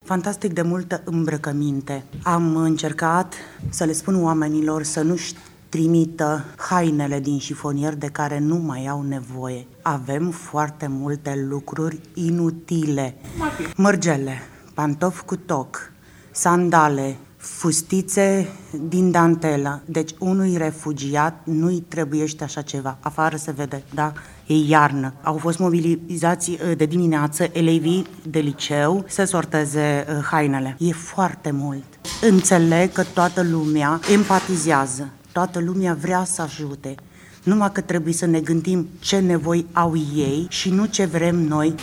fantastic de multă îmbrăcăminte. Am încercat să le spun oamenilor să nu-și trimită hainele din șifonier de care nu mai au nevoie. Avem foarte multe lucruri inutile. Mărgele, pantofi cu toc, sandale, fustițe din dantelă. Deci unui refugiat nu-i trebuiește așa ceva. Afară se vede, da? E iarnă. Au fost mobilizați de dimineață elevii de liceu să sorteze hainele. E foarte mult. Înțeleg că toată lumea empatizează. Toată lumea vrea să ajute. Numai că trebuie să ne gândim ce nevoi au ei și nu ce vrem noi